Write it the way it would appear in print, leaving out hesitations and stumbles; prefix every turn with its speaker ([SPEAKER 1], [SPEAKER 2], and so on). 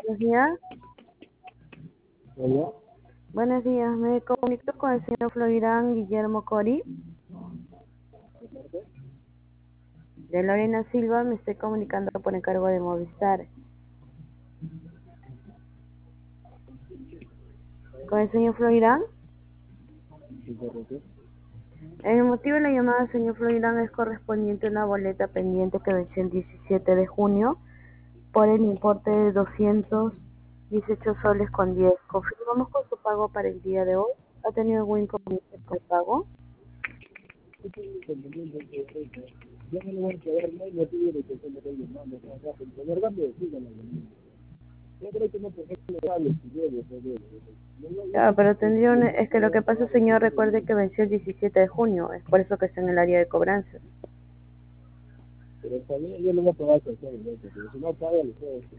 [SPEAKER 1] Buenos días.
[SPEAKER 2] Hola,
[SPEAKER 1] Buenos días, me comunico con el señor Florirán Guillermo Cori. De Lorena Silva me estoy comunicando por encargo de Movistar. Con el señor Florirán.
[SPEAKER 2] sí, correcto.
[SPEAKER 1] El motivo de la llamada del señor Florirán es correspondiente a una boleta pendiente que venció el 17 de junio por el importe de 218 soles con 10. Confirmamos con su pago para el día de hoy. ¿Ha tenido algún inconveniente con el pago?
[SPEAKER 2] Yo no le voy a quedar mal, no tuve que se me estoy llamando acá, pero de verdad me sigan la llamada. Yo creo que no te hable si debe,
[SPEAKER 1] Ah, pero es que lo que pasa, señor, recuerde que venció el 17 de junio, es por eso que está en el área de cobranza.
[SPEAKER 2] pero está bien, yo le voy a pagar cualquier cosa, pero si no paga, le puedo decir.